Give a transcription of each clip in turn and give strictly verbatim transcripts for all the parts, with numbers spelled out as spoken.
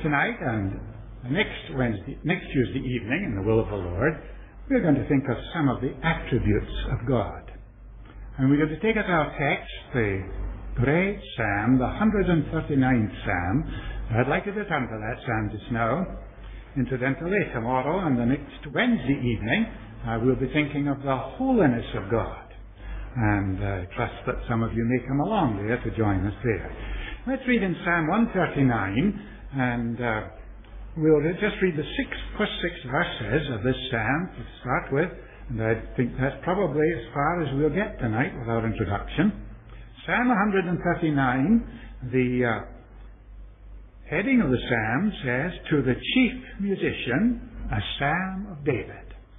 Tonight and next Wednesday, next Tuesday evening, in the will of the Lord, we're going to think of some of the attributes of God. And we're going to take as our text the great Psalm, the one hundred thirty-ninth Psalm. I'd like you to turn to that Psalm just now. Incidentally, tomorrow and the next Wednesday evening, uh, we'll be thinking of the holiness of God. And I uh, trust that some of you may come along there to join us there. Let's read in Psalm one thirty-nine, and uh, we'll just read the six, first six verses of this Psalm to start with. And I think that's probably as far as we'll get tonight with our introduction. Psalm one hundred thirty-nine, the uh, heading of the Psalm says, "To the chief musician, a Psalm of David."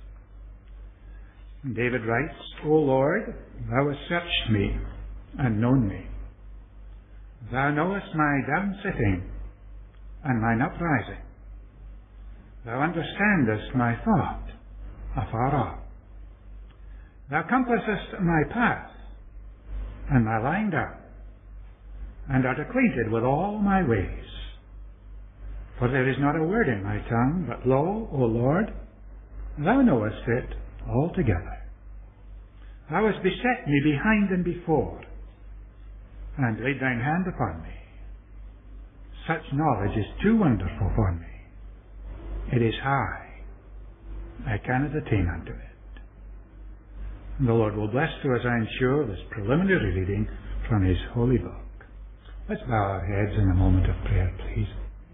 And David writes, "O Lord, thou hast searched me and known me. Thou knowest my down sitting and mine uprising. Thou understandest my thought afar off. Thou compassest my path and my lying down, and art acquainted with all my ways. For there is not a word in my tongue, but lo, O Lord, thou knowest it altogether. Thou hast beset me behind and before, and laid thine hand upon me. Such knowledge is too wonderful for me. It is high. I cannot attain unto it." And the Lord will bless to us, I am sure, this preliminary reading from His holy book. Let's bow our heads in a moment of prayer, please.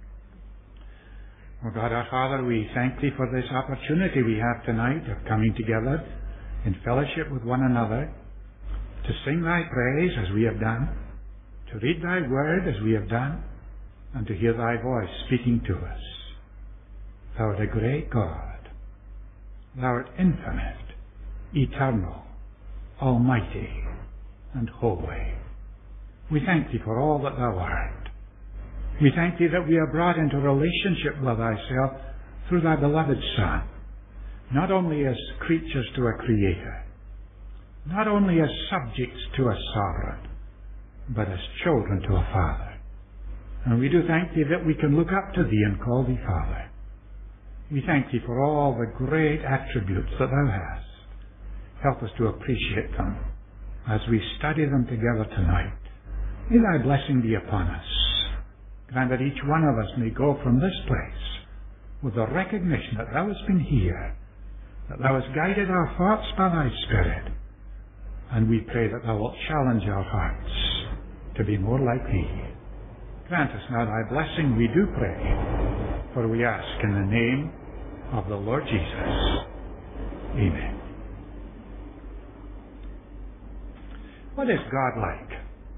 Oh God, our Father, we thank Thee for this opportunity we have tonight of coming together in fellowship with one another, to sing Thy praise as we have done, to read Thy word as we have done, and to hear Thy voice speaking to us. Thou art a great God. Thou art infinite, eternal, almighty, and holy. We thank Thee for all that Thou art. We thank Thee that we are brought into relationship with Thyself through Thy beloved Son, not only as creatures to a Creator, not only as subjects to a Sovereign, but as children to a Father. And we do thank Thee that we can look up to Thee and call Thee Father. We thank Thee for all the great attributes that Thou hast. Help us to appreciate them as we study them together tonight. May Thy blessing be upon us. Grant that each one of us may go from this place with the recognition that Thou hast been here, that Thou hast guided our thoughts by Thy Spirit, and we pray that Thou wilt challenge our hearts to be more like Thee. Grant us now Thy blessing, we do pray, for we ask in the name of the Lord Jesus. Amen. What is God like?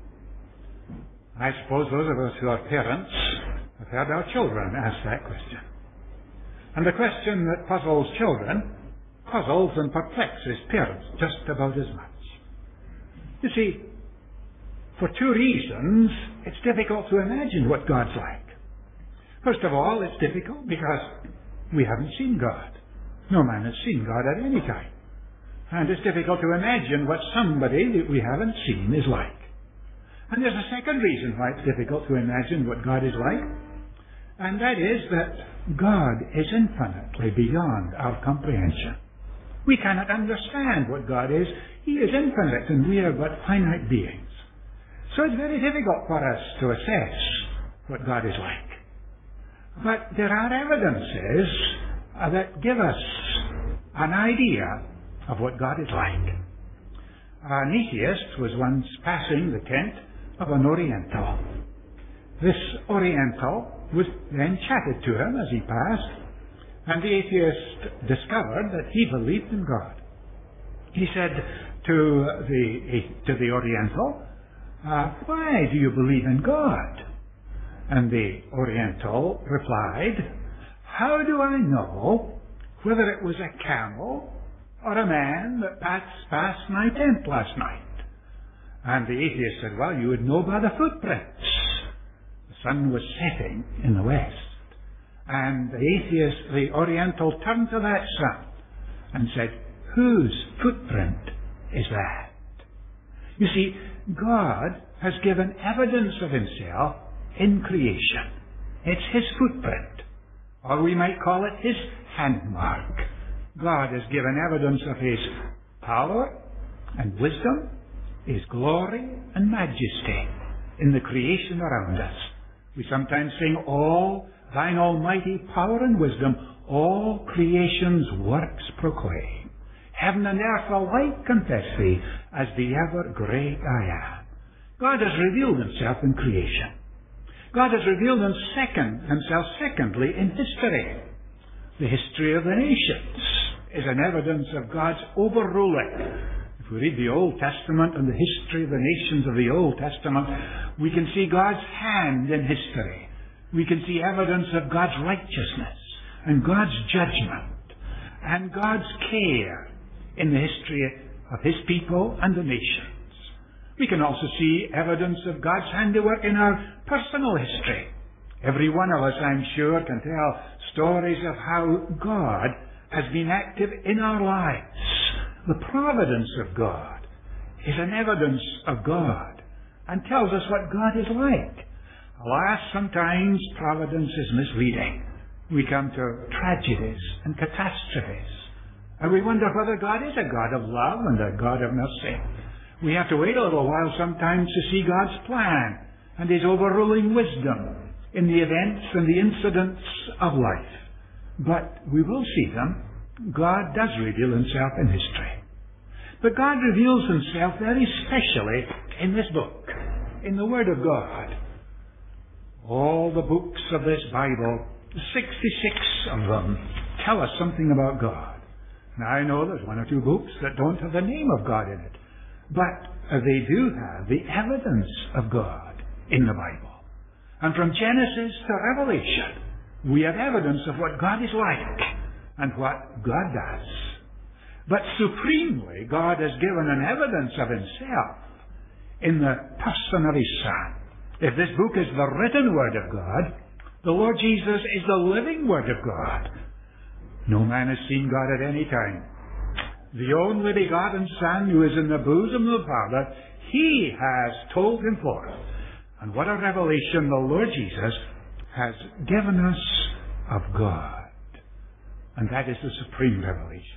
I suppose those of us who are parents have heard our children ask that question. And the question that puzzles children puzzles and perplexes parents just about as much. You see, for two reasons, it's difficult to imagine what God's like. First of all, it's difficult because we haven't seen God. No man has seen God at any time. And it's difficult to imagine what somebody that we haven't seen is like. And there's a second reason why it's difficult to imagine what God is like, and that is that God is infinitely beyond our comprehension. We cannot understand what God is. He is infinite, and we are but finite beings. So it's very difficult for us to assess what God is like. But there are evidences uh, that give us an idea of what God is like. An atheist was once passing the tent of an Oriental. This Oriental was then chatted to him as he passed, and the atheist discovered that he believed in God. He said to the, to the Oriental, uh, "Why do you believe in God?" And the Oriental replied, "How do I know whether it was a camel or a man that passed past my tent last night?" And the atheist said, "Well, you would know by the footprints." The sun was setting in the west. And the atheist, the Oriental, turned to that sun and said, "Whose footprint is that?" You see, God has given evidence of Himself in creation. It's His footprint, or we might call it His handmark. God has given evidence of His power and wisdom, His glory and majesty in the creation around us. We sometimes sing, all Thine almighty power and wisdom, all creation's works proclaim. Heaven and earth alike confess Thee as the ever great I am. God has revealed Himself in creation. God has revealed him second, Himself secondly in history. The history of the nations is an evidence of God's overruling. If we read the Old Testament and the history of the nations of the Old Testament, we can see God's hand in history. We can see evidence of God's righteousness and God's judgment and God's care in the history of His people and the nations. We can also see evidence of God's handiwork in our personal history. Every one of us, I'm sure, can tell stories of how God has been active in our lives. The providence of God is an evidence of God and tells us what God is like. Alas, sometimes providence is misleading. We come to tragedies and catastrophes, and we wonder whether God is a God of love and a God of mercy. We have to wait a little while sometimes to see God's plan and His overruling wisdom in the events and the incidents of life. But we will see them. God does reveal Himself in history. But God reveals Himself very specially in this book, in the Word of God. All the books of this Bible, sixty-six of them, tell us something about God. Now I know there's one or two books that don't have the name of God in it, but they do have the evidence of God in the Bible. And from Genesis to Revelation, we have evidence of what God is like and what God does. But supremely, God has given an evidence of Himself in the person of His Son. If this book is the written Word of God, the Lord Jesus is the living Word of God. No man has seen God at any time. The only begotten Son who is in the bosom of the Father, He has told Him forth. And what a revelation the Lord Jesus has given us of God. And that is the supreme revelation.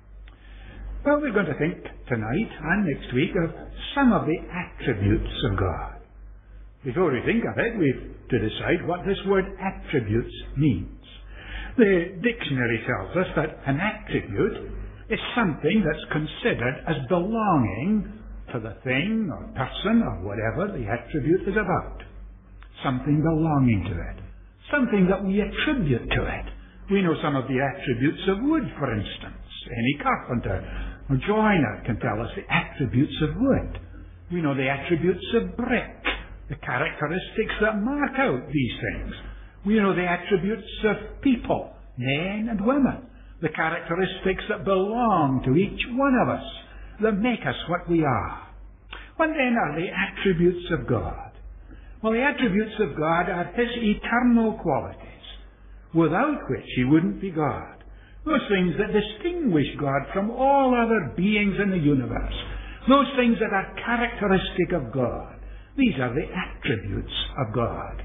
Well, we're going to think tonight and next week of some of the attributes of God. Before we think of it, we have to decide what this word attributes means. The dictionary tells us that an attribute is something that's considered as belonging to the thing or person or whatever the attribute is about. Something belonging to it. Something that we attribute to it. We know some of the attributes of wood, for instance. Any carpenter or joiner can tell us the attributes of wood. We know the attributes of brick, the characteristics that mark out these things. We know the attributes of people, men and women, the characteristics that belong to each one of us, that make us what we are. What then are the attributes of God? Well, the attributes of God are His eternal qualities, without which He wouldn't be God. Those things that distinguish God from all other beings in the universe. Those things that are characteristic of God. These are the attributes of God.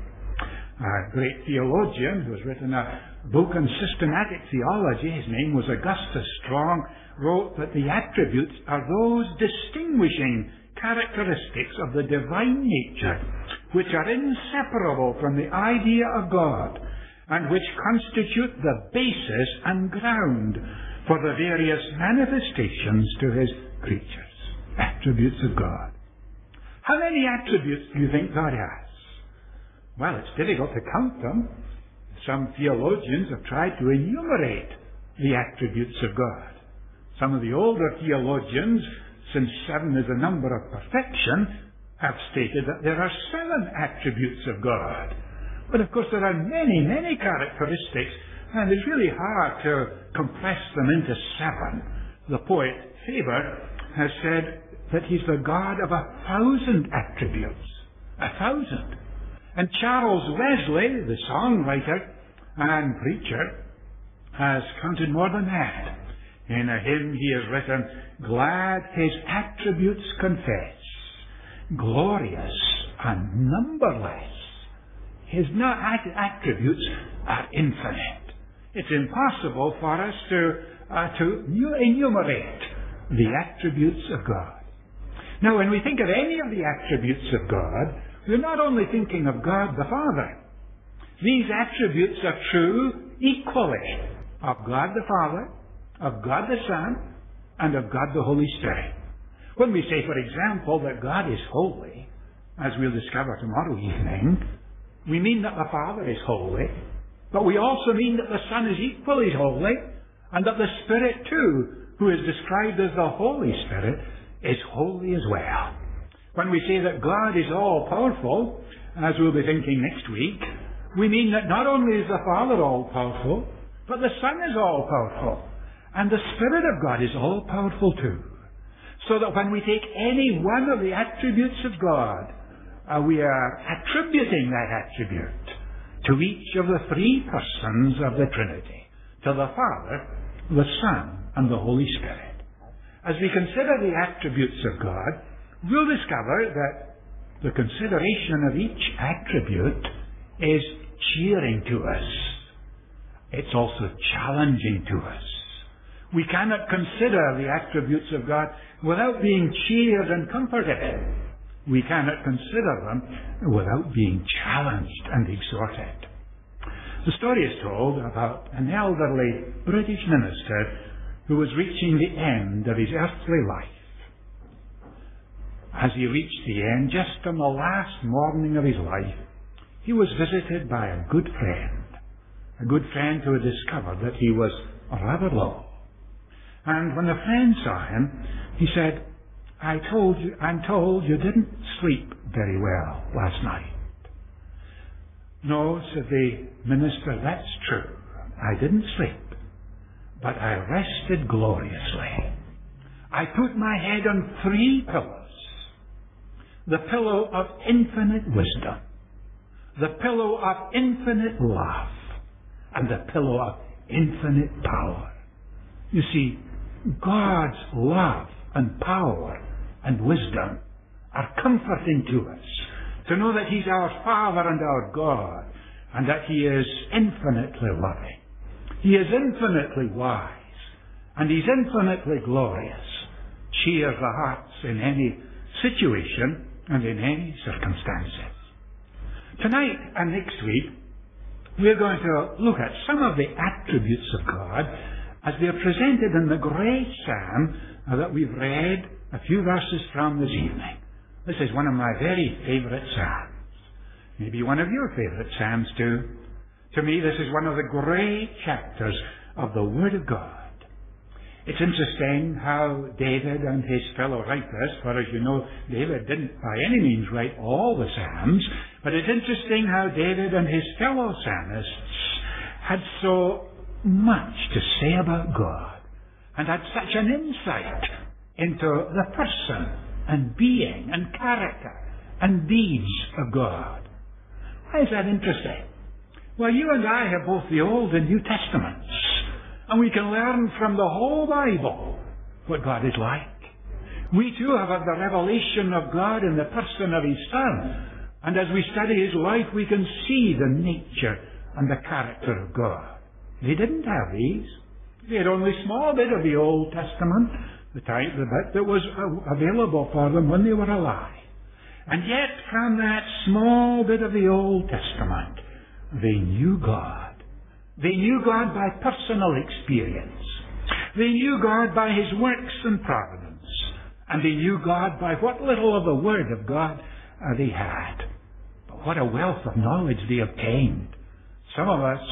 A great theologian who has written a book on systematic theology, his name was Augustus Strong, wrote that the attributes are those distinguishing characteristics of the divine nature which are inseparable from the idea of God and which constitute the basis and ground for the various manifestations to His creatures. Attributes of God. How many attributes do you think God has? Well, it's difficult to count them. Some theologians have tried to enumerate the attributes of God. Some of the older theologians, since seven is a number of perfection, have stated that there are seven attributes of God. But of course there are many, many characteristics, and it's really hard to compress them into seven. The poet Faber has said that He's the God of a thousand attributes. A thousand. And Charles Wesley, the songwriter and preacher, has counted more than that. In a hymn he has written, "Glad His attributes confess, glorious and numberless, His not attributes are infinite. It's impossible for us to, uh, to enumerate the attributes of God. Now, when we think of any of the attributes of God, we're not only thinking of God the Father. These attributes are true equally of God the Father, of God the Son, and of God the Holy Spirit. When we say, for example, that God is holy, as we'll discover tomorrow evening, we mean that the Father is holy, but we also mean that the Son is equally holy, and that the Spirit too, who is described as the Holy Spirit, is holy as well. When we say that God is all-powerful, as we'll be thinking next week, we mean that not only is the Father all-powerful, but the Son is all-powerful, and the Spirit of God is all-powerful too. So that when we take any one of the attributes of God, uh, we are attributing that attribute to each of the three persons of the Trinity, to the Father, the Son, and the Holy Spirit. As we consider the attributes of God, we'll discover that the consideration of each attribute is cheering to us. It's also challenging to us. We cannot consider the attributes of God without being cheered and comforted. We cannot consider them without being challenged and exhorted. The story is told about an elderly British minister who was reaching the end of his earthly life. As he reached the end, just on the last morning of his life, he was visited by a good friend, a good friend who had discovered that he was rather low. And when the friend saw him, he said, I told you, I'm told you didn't sleep very well last night. No, said the minister, that's true. I didn't sleep, but I rested gloriously. I put my head on three pillows. The pillow of infinite wisdom, the pillow of infinite love, and the pillow of infinite power. You see, God's love and power and wisdom are comforting to us, to know that He's our Father and our God, and that He is infinitely loving. He is infinitely wise, and He's infinitely glorious. Cheers the hearts in any situation and in any circumstances. Tonight and next week, we're going to look at some of the attributes of God as they are presented in the great psalm that we've read a few verses from this evening. This is one of my very favourite psalms. Maybe one of your favourite psalms too. To me, this is one of the great chapters of the Word of God. It's interesting how David and his fellow writers, for as you know, David didn't by any means write all the psalms, but it's interesting how David and his fellow psalmists had so much to say about God, and had such an insight into the person and being and character and deeds of God. Why is that interesting? Well, you and I have both the Old and New Testaments, and we can learn from the whole Bible what God is like. We too have had the revelation of God in the person of His Son, and as we study His life, we can see the nature and the character of God. They didn't have these. They had only a small bit of the Old Testament, the type, the bit that was available for them when they were alive. And yet, from that small bit of the Old Testament, they knew God. They knew God by personal experience. They knew God by His works and providence. And they knew God by what little of the Word of God uh, they had. But what a wealth of knowledge they obtained. Some of us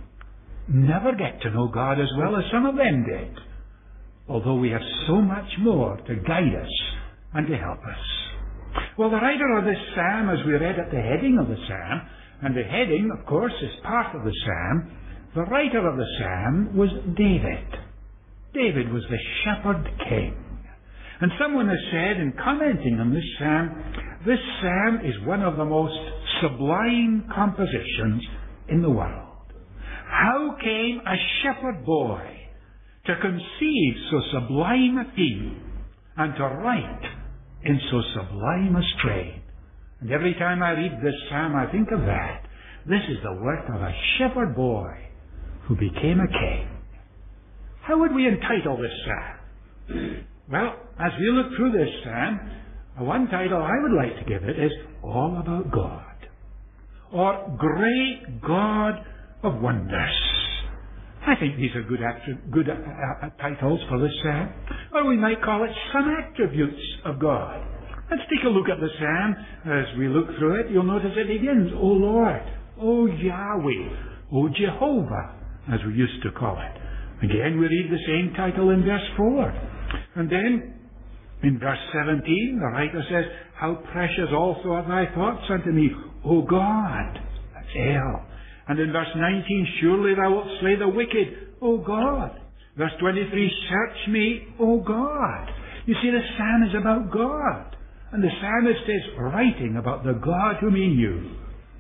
never get to know God as well as some of them did, although we have so much more to guide us and to help us. Well, the writer of this psalm, as we read at the heading of the psalm, and the heading, of course, is part of the psalm, the writer of the psalm was David. David was the shepherd king. And someone has said, in commenting on this psalm, this psalm is one of the most sublime compositions in the world. How came a shepherd boy to conceive so sublime a theme and to write in so sublime a strain? And every time I read this psalm, I think of that. This is the work of a shepherd boy who became a king. How would we entitle this psalm? Well, as we look through this psalm, one title I would like to give it is All About God, or Great God of Wonders. I think these are good, attri- good uh, uh, titles for this psalm. Or we might call it Some Attributes of God. Let's take a look at the psalm. As we look through it, you'll notice it begins, O Lord, O Yahweh, O Jehovah, as we used to call it. Again, we read the same title in verse four. And then, in verse seventeen, the writer says, How precious also are thy thoughts unto me, O God. That's El. And in verse nineteen, Surely thou wilt slay the wicked, O God. Verse twenty-three, Search me, O God. You see, the psalm is about God. And the psalmist is writing about the God whom he knew.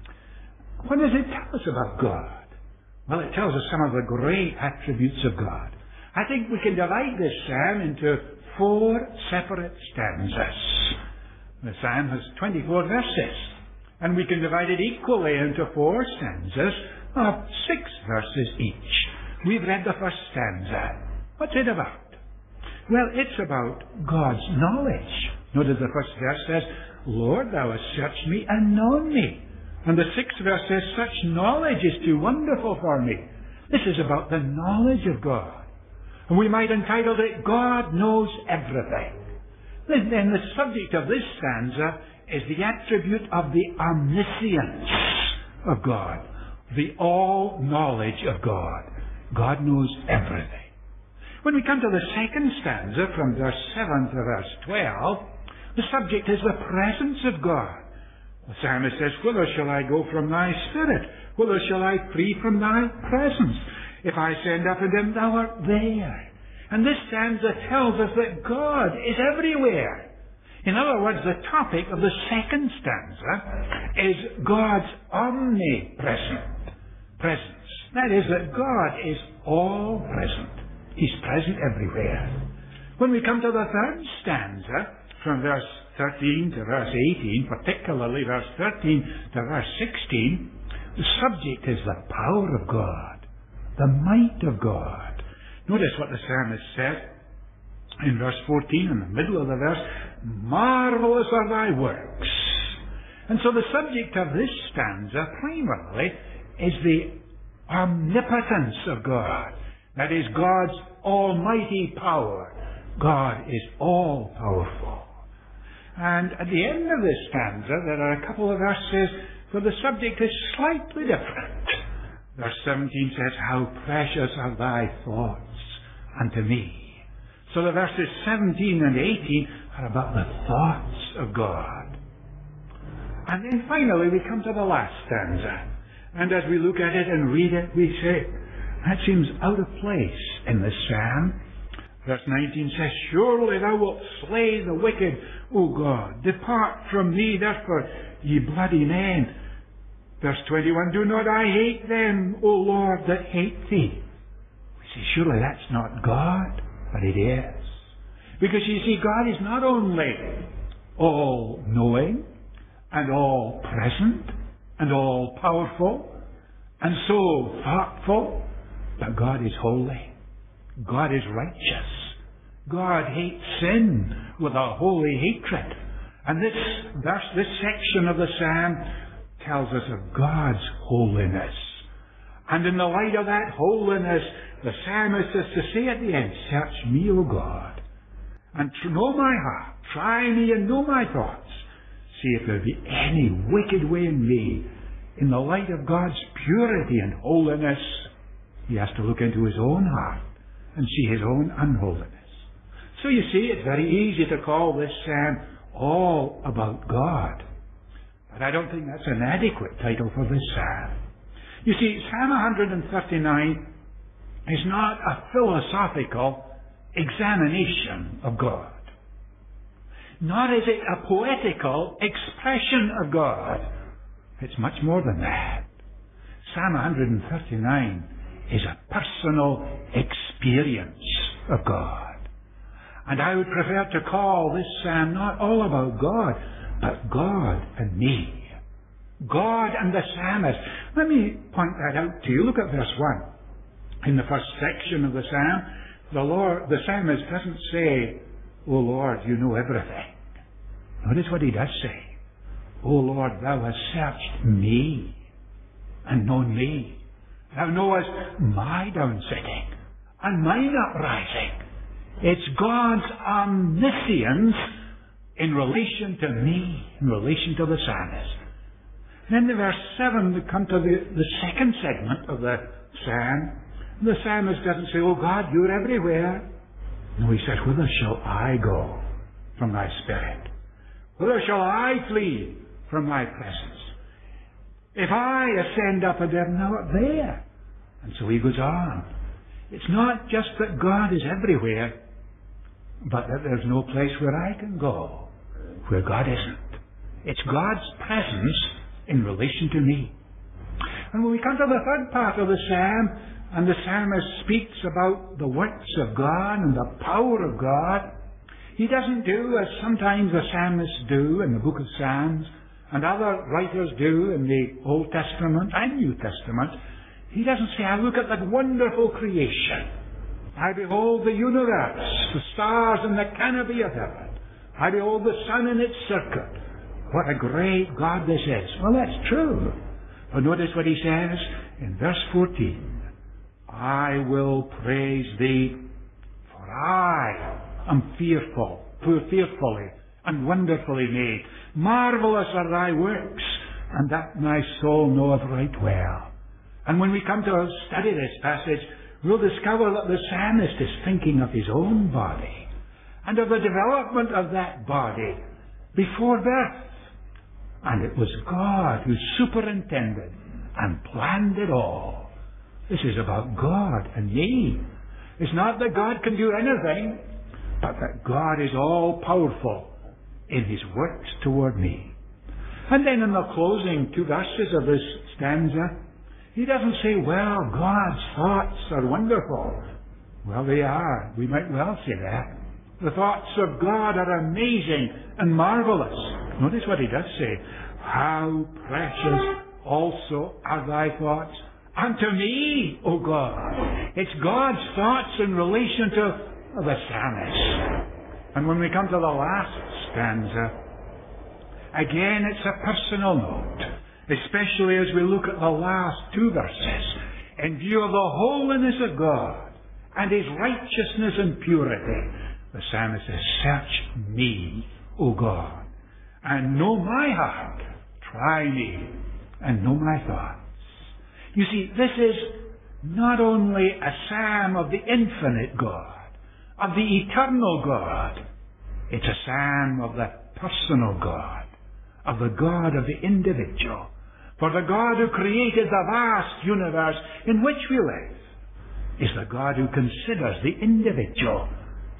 What does it tell us about God? Well, it tells us some of the great attributes of God. I think we can divide this psalm into four separate stanzas. The psalm has twenty-four verses, and we can divide it equally into four stanzas of six verses each. We've read the first stanza. What's it about? Well, it's about God's knowledge. Notice the first verse says, Lord, thou hast searched me and known me. And the sixth verse says, Such knowledge is too wonderful for me. This is about the knowledge of God. And we might entitle it, God knows everything. Then the subject of this stanza is the attribute of the omniscience of God, the all-knowledge of God. God knows everything. When we come to the second stanza, from verse seven to verse twelve, the subject is the presence of God. The psalmist says, Whither shall I go from thy spirit? Whither shall I flee from thy presence? If I send up unto him, thou art there. And this stanza tells us that God is everywhere. In other words, the topic of the second stanza is God's omnipresent presence. That is, that God is all present. He's present everywhere. When we come to the third stanza, from verse thirteen to verse eighteen, particularly verse thirteen to verse sixteen, the subject is the power of God, the might of God. Notice what the psalmist said in verse fourteen, in the middle of the verse, Marvelous are thy works. And so the subject of this stanza, primarily, is the omnipotence of God. That is, God's almighty power. God is all-powerful. And at the end of this stanza, there are a couple of verses where the subject is slightly different. Verse seventeen says, How precious are thy thoughts unto me. So the verses seventeen and eighteen are about the thoughts of God. And then finally we come to the last stanza. And as we look at it and read it, we say, that seems out of place in this psalm. Verse nineteen says, Surely thou wilt slay the wicked, O God. Depart from me, therefore, ye bloody men. Verse twenty-one, Do not I hate them, O Lord, that hate thee. We say, surely that's not God, but it is. Because you see, God is not only all-knowing, and all-present, and all-powerful, and so thoughtful, but God is holy. God is righteous. God hates sin with a holy hatred. And this verse, this section of the psalm tells us of God's holiness. And in the light of that holiness, the psalmist is to say at the end, Search me, O God, and know my heart. Try me and know my thoughts. See if there be any wicked way in me. In the light of God's purity and holiness, he has to look into his own heart and see his own unholiness. So you see, it's very easy to call this psalm all about God. But I don't think that's an adequate title for this psalm. You see, Psalm one thirty-nine is not a philosophical examination of God. Nor is it a poetical expression of God. It's much more than that. Psalm one thirty-nine is a personal experience of God. And I would prefer to call this psalm not all about God, but God and me. God and the psalmist. Let me point that out to you. Look at verse one. In the first section of the psalm, the Lord, the psalmist doesn't say, "O Lord, you know everything." Notice what he does say. "O Lord, thou hast searched me and known me. Thou knowest my downsitting and mine uprising." It's God's omniscience in relation to me, in relation to the psalmist. Then in verse seven, we come to the, the second segment of the psalm. The psalmist doesn't say, "Oh God, you're everywhere." No, he says, "Whither shall I go from thy spirit? Whither shall I flee from thy presence? If I ascend up and thou art there." And so he goes on. It's not just that God is everywhere, but that there's no place where I can go where God isn't. It's God's presence in relation to me. And when we come to the third part of the psalm, and the psalmist speaks about the works of God and the power of God, he doesn't do as sometimes the psalmists do in the book of Psalms and other writers do in the Old Testament and New Testament. He doesn't say, "I look at that wonderful creation. I behold the universe, the stars in the canopy of heaven. I behold the sun in its circuit. What a great God this is." Well, that's true. But notice what he says in verse fourteen. "I will praise thee, for I am fearful, fearfully and wonderfully made. Marvellous are thy works, and that my soul knoweth right well." And when we come to study this passage, we'll discover that the psalmist is thinking of his own body and of the development of that body before birth. And it was God who superintended and planned it all. This is about God and me. It's not that God can do anything, but that God is all powerful in his works toward me. And then in the closing two verses of this stanza, he doesn't say, "Well, God's thoughts are wonderful." Well, they are. We might well say that. The thoughts of God are amazing and marvelous. Notice what he does say. "How precious also are thy thoughts unto me, O God." It's God's thoughts in relation to the psalmist. And when we come to the last stanza, again it's a personal note, especially as we look at the last two verses. In view of the holiness of God and his righteousness and purity, the psalmist says, "Search me, O God, and know my heart. Try me and know my thoughts." You see, this is not only a psalm of the infinite God, of the eternal God. It's a psalm of the personal God, of the God of the individual. For the God who created the vast universe in which we live is the God who considers the individual,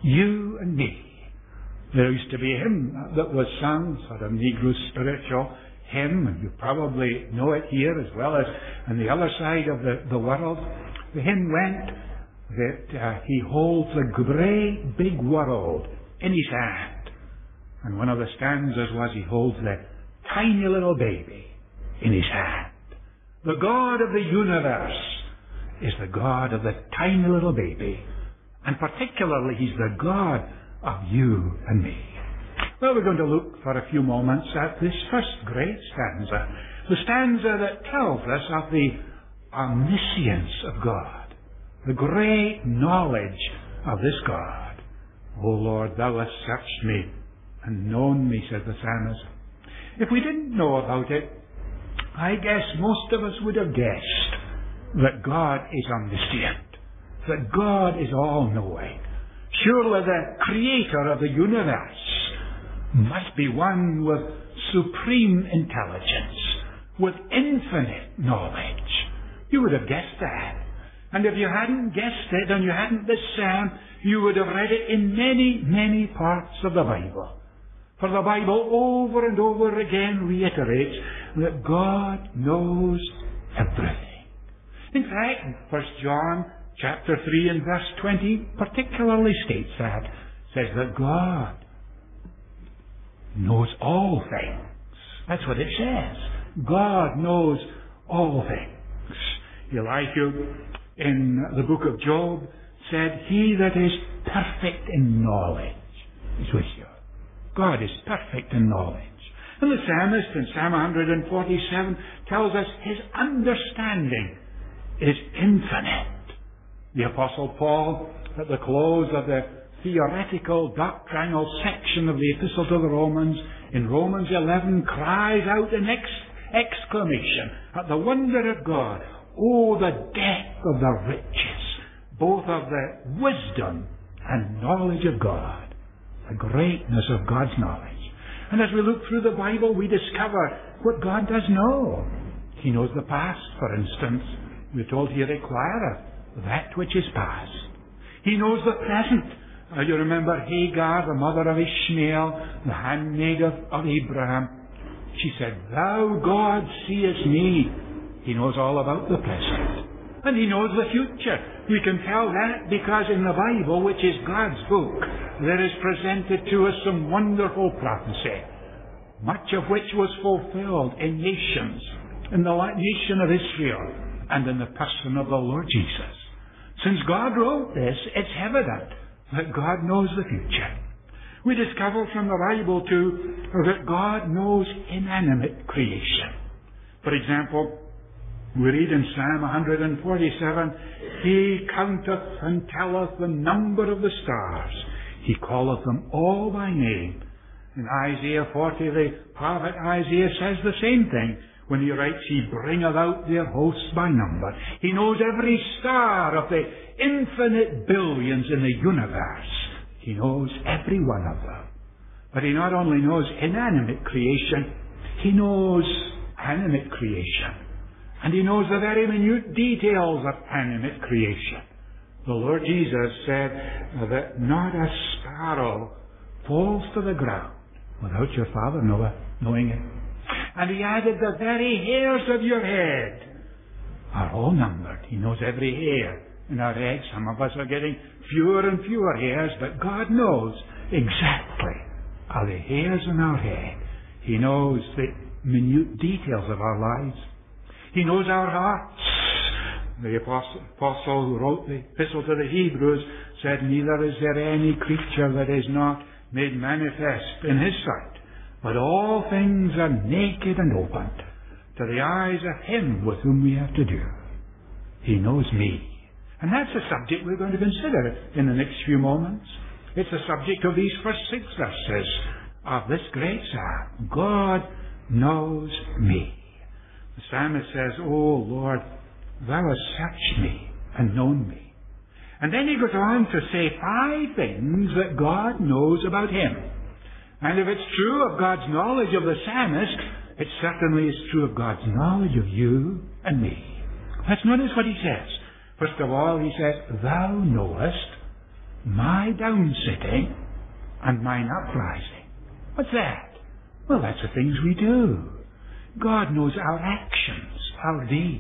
you and me. There used to be a hymn that was sung, sort of Negro spiritual hymn, and you probably know it here as well as on the other side of the, the world. The hymn went that uh, he holds a great big world in his hand. And one of the stanzas was he holds the tiny little baby in his hand. The God of the universe is the God of the tiny little baby. And particularly, he's the God of you and me. Well, we're going to look for a few moments at this first great stanza. The stanza that tells us of the omniscience of God. The great knowledge of this God. "O Lord, thou hast searched me and known me," said the psalmist. If we didn't know about it, I guess most of us would have guessed that God is omniscient, that God is all-knowing. Surely the creator of the universe must be one with supreme intelligence, with infinite knowledge. You would have guessed that. And if you hadn't guessed it and you hadn't this psalm, you would have read it in many, many parts of the Bible. For the Bible over and over again reiterates that God knows everything. In fact, First John chapter three and verse twenty particularly states that. It says that God knows all things. That's what it says. God knows all things. Elihu, in the book of Job, said, he that is perfect in knowledge is with you. God is perfect in knowledge. And the psalmist in Psalm one forty-seven tells us his understanding is infinite. The Apostle Paul, at the close of the theoretical, doctrinal section of the Epistle to the Romans, in Romans eleven, cries out in ex- exclamation at the wonder of God, oh, the depth of the riches, both of the wisdom and knowledge of God, the greatness of God's knowledge. And as we look through the Bible, we discover what God does know. He knows the past, for instance. We're told he requireth that which is past. He knows the present. Uh, you remember Hagar, the mother of Ishmael, the handmaid of, of Abraham. She said, thou, God, seest me. He knows all about the present. And he knows the future. We can tell that because in the Bible, which is God's book, there is presented to us some wonderful prophecy, much of which was fulfilled in nations, in the nation of Israel, and in the person of the Lord Jesus. Since God wrote this, it's evident that God knows the future. We discover from the Bible, too, that God knows inanimate creation. For example, we read in Psalm one forty-seven, he counteth and telleth the number of the stars. He calleth them all by name. In Isaiah forty, the prophet Isaiah says the same thing when he writes, he bringeth out their hosts by number. He knows every star of the infinite billions in the universe. He knows every one of them. But he not only knows inanimate creation, he knows animate creation. And he knows the very minute details of animate creation. The Lord Jesus said that not a sparrow falls to the ground without your Father knowing it. And he added, the very hairs of your head are all numbered. He knows every hair in our head. Some of us are getting fewer and fewer hairs, but God knows exactly are the hairs in our head. He knows the minute details of our lives. He knows our hearts. The apostle, apostle who wrote the Epistle to the Hebrews said, neither is there any creature that is not made manifest in his sight, but all things are naked and opened to the eyes of him with whom we have to do. He knows me. And that's a subject we're going to consider in the next few moments. It's the subject of these first six verses of this great psalm. God knows me. The psalmist says, oh Lord, thou hast searched me and known me. And then he goes on to say five things that God knows about him. And if it's true of God's knowledge of the psalmist, it certainly is true of God's knowledge of you and me. Let's notice what he says. First of all, he says, thou knowest my downsitting and mine uprising. What's that? Well, that's the things we do. God knows our actions, our deeds.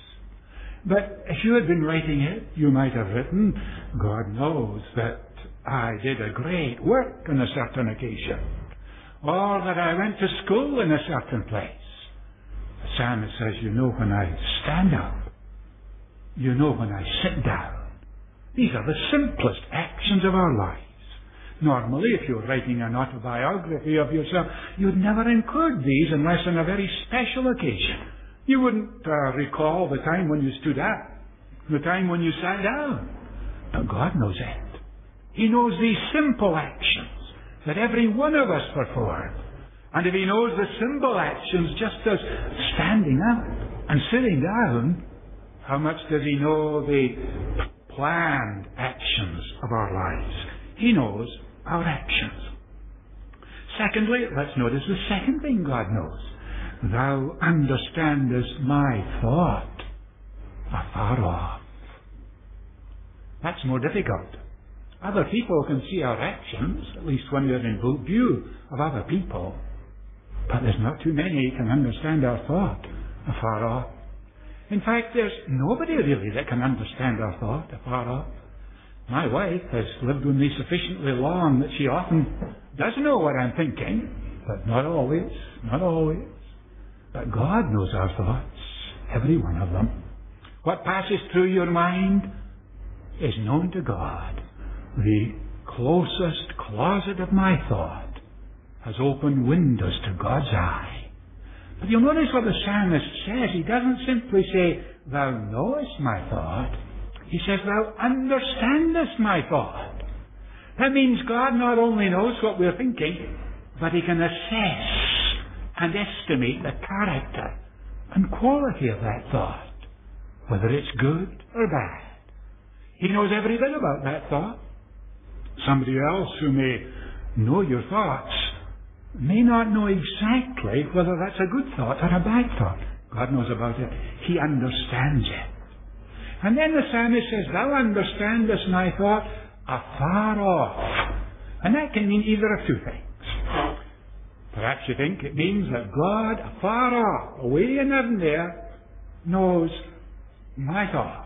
But if you had been writing it, you might have written, God knows that I did a great work on a certain occasion, or that I went to school in a certain place. The psalmist says, you know when I stand up, you know when I sit down. These are the simplest actions of our lives. Normally, if you're writing an autobiography of yourself, you'd never include these unless on a very special occasion. You wouldn't uh, recall the time when you stood up, the time when you sat down. But God knows it. He knows these simple actions that every one of us perform. And if he knows the simple actions just as standing up and sitting down, how much does he know the planned actions of our lives? He knows our actions. Secondly, let's notice the second thing God knows. Thou understandest my thought afar off. That's more difficult. Other people can see our actions, at least when we're in full view of other people. But there's not too many who can understand our thought afar off. In fact, there's nobody really that can understand our thought afar off. My wife has lived with me sufficiently long that she often does know what I'm thinking, but not always, not always. But God knows our thoughts, every one of them. What passes through your mind is known to God. The closest closet of my thought has opened windows to God's eye. But you'll notice what the psalmist says. He doesn't simply say, Thou knowest my thought. He says, Thou understandest my thought. That means God not only knows what we're thinking, but He can assess and estimate the character and quality of that thought, whether it's good or bad. He knows every bit about that thought. Somebody else who may know your thoughts may not know exactly whether that's a good thought or a bad thought. God knows about it. He understands it. And then the psalmist says, Thou understandest my thought afar off. And that can mean either of two things. Perhaps you think it means that God, afar off, away in heaven there, knows my thought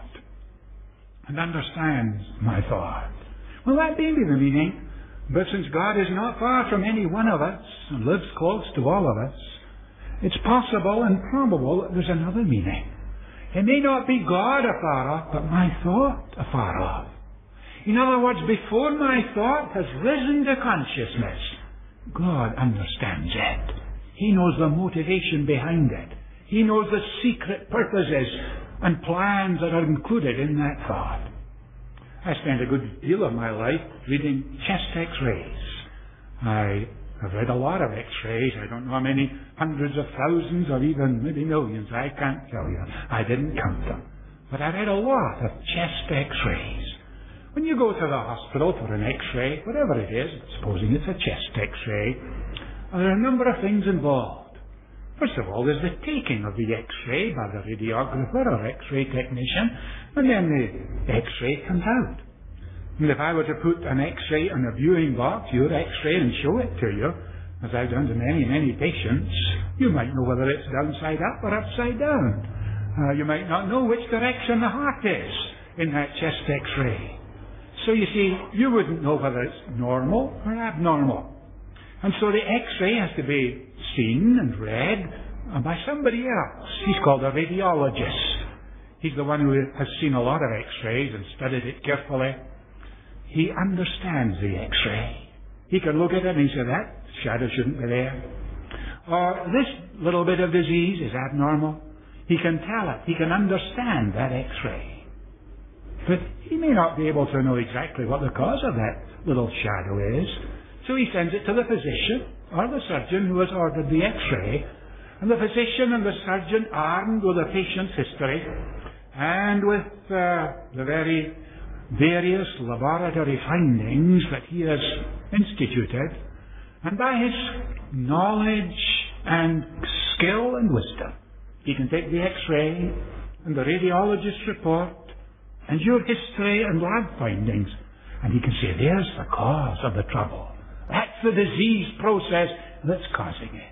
and understands my thought. Well, that may be the meaning. But since God is not far from any one of us and lives close to all of us, it's possible and probable that there's another meaning. It may not be God afar off, but my thought afar off. In other words, before my thought has risen to consciousness, God understands it. He knows the motivation behind it. He knows the secret purposes and plans that are included in that thought. I spent a good deal of my life reading chest x-rays. I have read a lot of x-rays. I don't know how many hundreds of thousands or even maybe millions. I can't tell you. I didn't count them. But I read a lot of chest x-rays. When you go to the hospital for an x-ray, whatever it is, supposing it's a chest x-ray, there are a number of things involved. First of all, there's the taking of the x-ray by the radiographer or x-ray technician, and then the x-ray comes out. And if I were to put an x-ray in a viewing box, your x-ray, and show it to you, as I've done to many, many patients, you might know whether it's downside up or upside down. Uh, you might not know which direction the heart is in that chest x-ray. So you see, you wouldn't know whether it's normal or abnormal. And so the x-ray has to be seen and read by somebody else. He's called a radiologist. He's the one who has seen a lot of x-rays and studied it carefully. He understands the x-ray. He can look at it and he says, that shadow shouldn't be there. Or this little bit of disease is abnormal. He can tell it. He can understand that x-ray. But he may not be able to know exactly what the cause of that little shadow is. So he sends it to the physician or the surgeon who has ordered the x-ray. And the physician and the surgeon, armed with the patient's history and with uh, the very various laboratory findings that he has instituted, and by his knowledge and skill and wisdom, he can take the x-ray and the radiologist's report and your history and lab findings, and he can say, there's the cause of the trouble. That's the disease process that's causing it.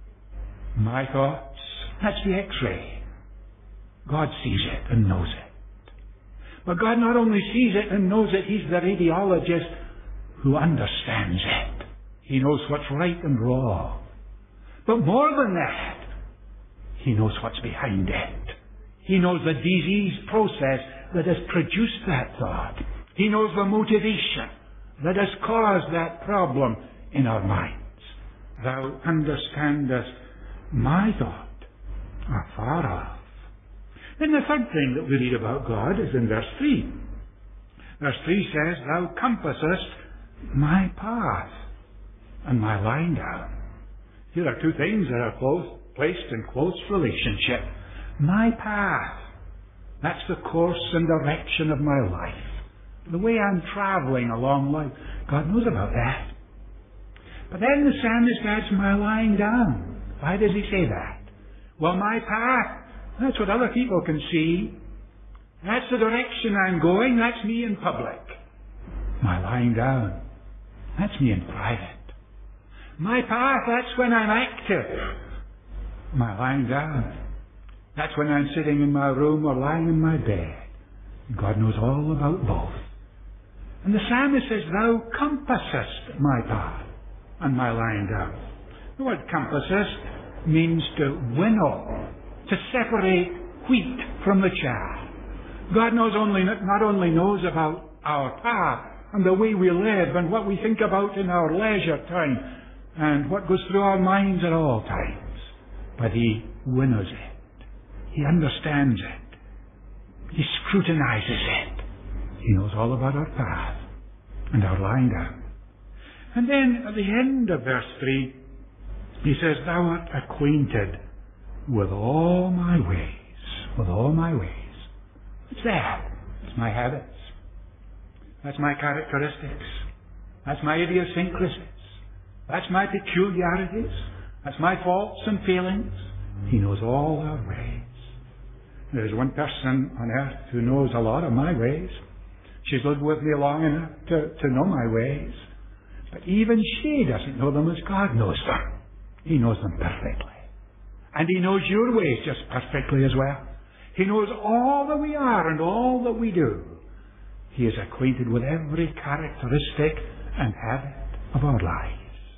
My thoughts, that's the x-ray. God sees it and knows it. But God not only sees it and knows it, He's the radiologist who understands it. He knows what's right and wrong. But more than that, He knows what's behind it. He knows the disease process that has produced that thought. He knows the motivation that has caused that problem in our minds. Thou understandest my thought afar off. Then the third thing that we read about God is in verse three. Verse three says, Thou compassest my path and my lying down. Here are two things that are close, placed in close relationship. My path, that's the course and direction of my life. The way I'm traveling along life. God knows about that. But then the psalmist adds my lying down. Why does he say that? Well, my path, that's what other people can see. That's the direction I'm going. That's me in public. My lying down, that's me in private. My path, that's when I'm active. My lying down, that's when I'm sitting in my room or lying in my bed. God knows all about both. And the psalmist says, Thou compassest my path and my lying down. The word compassest means to winnow, to separate wheat from the chaff. God knows only, not only knows about our path and the way we live and what we think about in our leisure time and what goes through our minds at all times, but He winnows it. He understands it. He scrutinizes it. He knows all about our path and our lying down. And then at the end of verse three, He says, Thou art acquainted with all my ways, with all my ways. What's that? It's my habits. That's my characteristics. That's my idiosyncrasies. That's my peculiarities. That's my faults and failings. He knows all our ways. There's one person on earth who knows a lot of my ways. She's lived with me long enough to, to know my ways. But even she doesn't know them as God knows them. He knows them perfectly. And He knows your ways just perfectly as well. He knows all that we are and all that we do. He is acquainted with every characteristic and habit of our lives.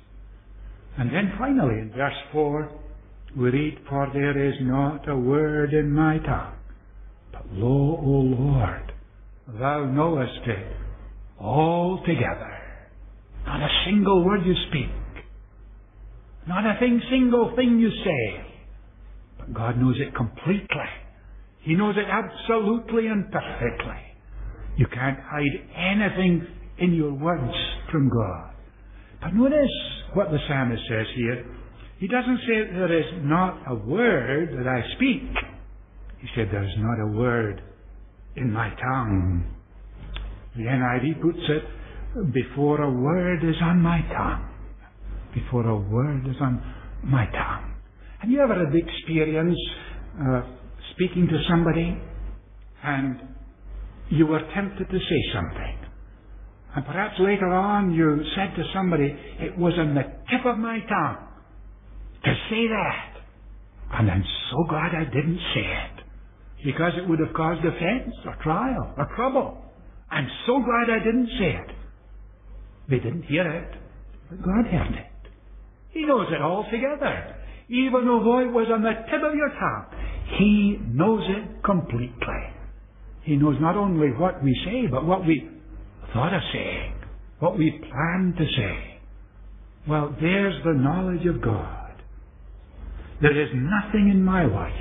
And then finally in verse four, we read, For there is not a word in my tongue, but lo, O Lord, Thou knowest it altogether. Not a single word you speak. Not a thing, single thing you say. But God knows it completely. He knows it absolutely and perfectly. You can't hide anything in your words from God. But notice what the psalmist says here. He doesn't say there is not a word that I speak. He said there is not a word in my tongue. The N I V puts it, before a word is on my tongue. Before a word is on my tongue. Have you ever had the experience uh, speaking to somebody and you were tempted to say something? And perhaps later on you said to somebody, it was on the tip of my tongue to say that. And I'm so glad I didn't say it, because it would have caused offense or trial or trouble. I'm so glad I didn't say it. They didn't hear it, but God heard it. He knows it all together. Even though it was on the tip of your tongue, He knows it completely. He knows not only what we say, but what we thought of saying, what we planned to say. Well, there's the knowledge of God. There is nothing in my life,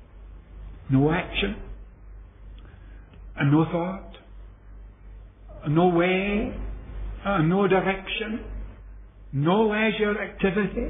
no action, and no thought, no way, uh, no direction, no leisure activity,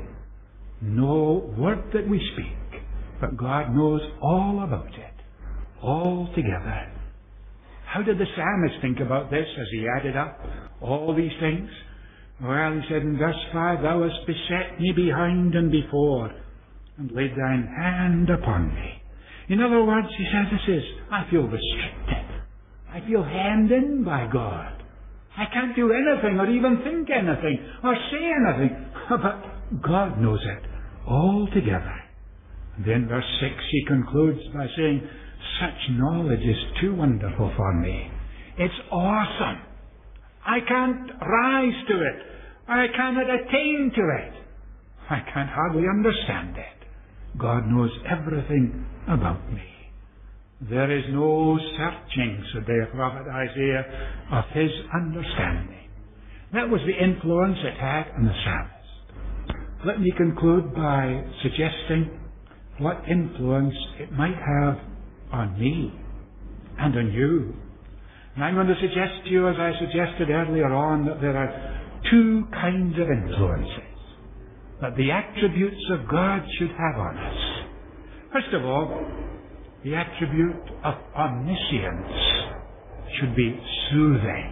no word that we speak, but God knows all about it, all together. How did the psalmist think about this as he added up all these things? Well, he said in verse five, Thou hast beset me behind and before, and laid Thine hand upon me. In other words, he says this is, I feel restricted. I feel hemmed in by God. I can't do anything or even think anything or say anything. But God knows it all together. And then verse six, he concludes by saying, Such knowledge is too wonderful for me. It's awesome. I can't rise to it. I cannot attain to it. I can't hardly understand it. God knows everything about me. There is no searching, said the prophet Isaiah, of His understanding. That was the influence it had on the psalmist. Let me conclude by suggesting what influence it might have on me and on you. And I'm going to suggest to you, as I suggested earlier on, that there are two kinds of influences that the attributes of God should have on us. First of all, the attribute of omniscience should be soothing,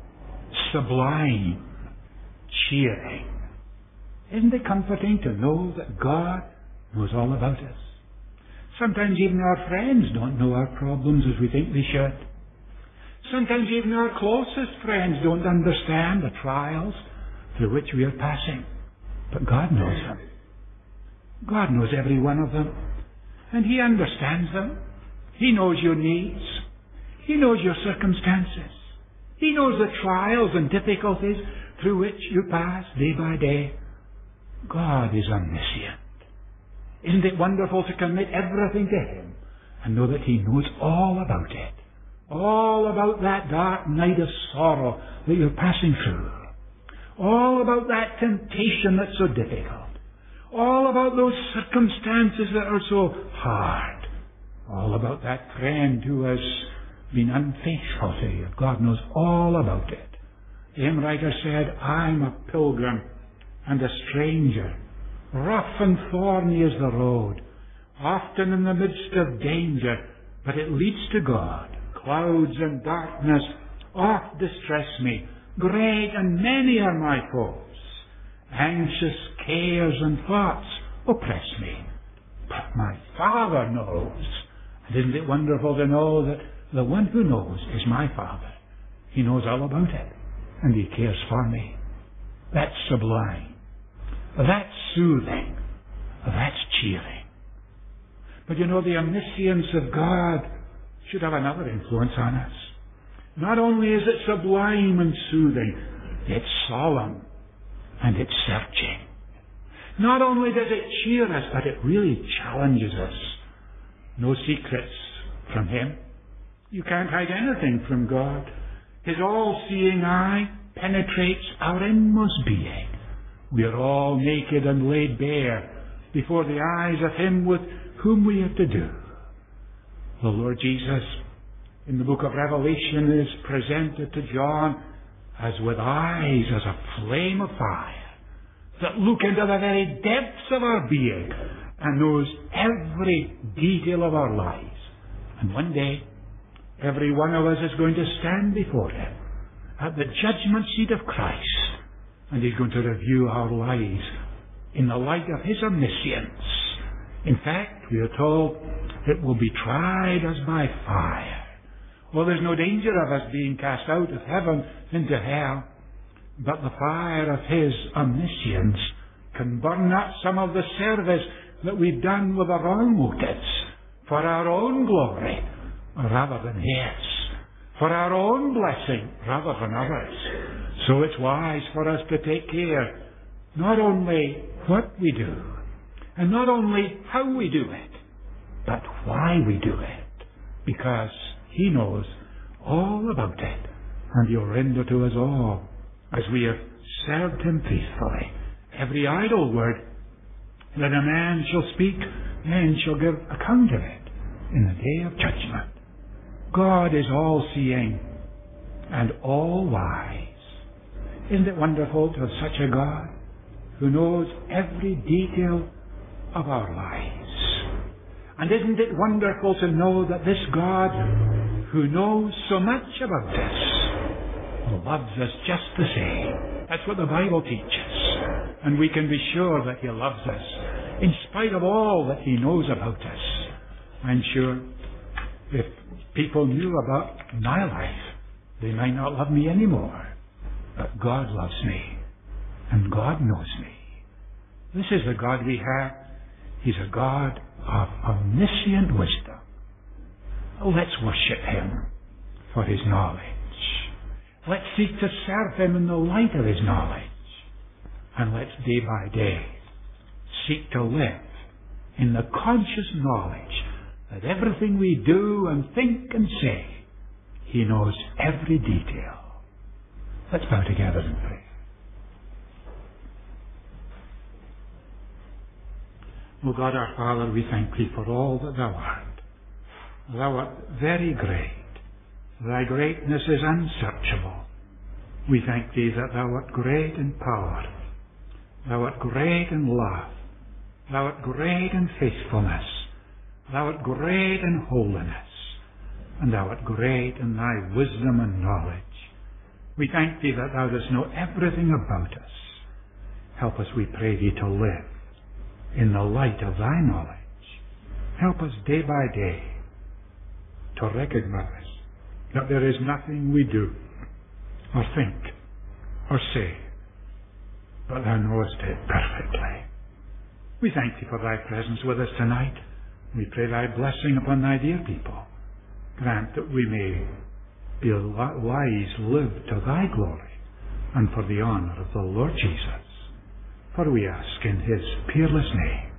sublime, cheering. Isn't it comforting to know that God knows all about us? Sometimes even our friends don't know our problems as we think they should. Sometimes even our closest friends don't understand the trials through which we are passing. But God knows them. God knows every one of them. And He understands them. He knows your needs. He knows your circumstances. He knows the trials and difficulties through which you pass day by day. God is omniscient. Isn't it wonderful to commit everything to Him and know that He knows all about it? All about that dark night of sorrow that you're passing through. All about that temptation that's so difficult. All about those circumstances that are so hard. All about that friend who has been unfaithful to you. God knows all about it. The hymn writer said, I'm a pilgrim and a stranger. Rough and thorny is the road, often in the midst of danger, but it leads to God. Clouds and darkness oft distress me. Great and many are my foes. Anxious cares and thoughts oppress me. But my Father knows. And isn't it wonderful to know that the one who knows is my Father? He knows all about it, and He cares for me. That's sublime. That's soothing. That's cheering. But you know, the omniscience of God should have another influence on us. Not only is it sublime and soothing, it's solemn and it's searching. Not only does it cheer us, but it really challenges us. No secrets from Him. You can't hide anything from God. His all-seeing eye penetrates our inmost being. We are all naked and laid bare before the eyes of Him with whom we have to do. The Lord Jesus, in the book of Revelation, is presented to John as with eyes as a flame of fire that look into the very depths of our being and knows every detail of our lives. And one day, every one of us is going to stand before Him at the judgment seat of Christ, and He's going to review our lives in the light of His omniscience. In fact, we are told it will be tried as by fire. Well, there's no danger of us being cast out of heaven into hell, but the fire of His omniscience can burn up some of the service that we've done with the wrong motives, for our own glory rather than His, for our own blessing rather than others. So it's wise for us to take care not only what we do, and not only how we do it, but why we do it, because He knows all about it, and He'll render to us all as we have served Him faithfully. Every idle word that a man shall speak, men shall give account of it in the day of judgment. God is all-seeing and all-wise. Isn't it wonderful to have such a God who knows every detail of our lives? And isn't it wonderful to know that this God who knows so much about us loves us just the same? That's what the Bible teaches. And we can be sure that He loves us in spite of all that He knows about us. I'm sure if people knew about my life, they might not love me anymore. But God loves me, and God knows me. This is the God we have. He's a God of omniscient wisdom. Let's worship Him for His knowledge. Let's seek to serve Him in the light of His knowledge. And let's day by day seek to live in the conscious knowledge that everything we do and think and say, He knows every detail. Let's bow together and pray. O God our Father, we thank Thee for all that Thou art. Thou art very great. Thy greatness is unsearchable. We thank Thee that Thou art great in power. Thou art great in love. Thou art great in faithfulness. Thou art great in holiness. And Thou art great in Thy wisdom and knowledge. We thank Thee that Thou dost know everything about us. Help us, we pray Thee, to live in the light of Thy knowledge. Help us day by day to recognize that there is nothing we do or think or say, but Thou knowest it perfectly. We thank Thee for Thy presence with us tonight. We pray Thy blessing upon Thy dear people. Grant that we may be wise, live to Thy glory and for the honour of the Lord Jesus. For we ask in His peerless name.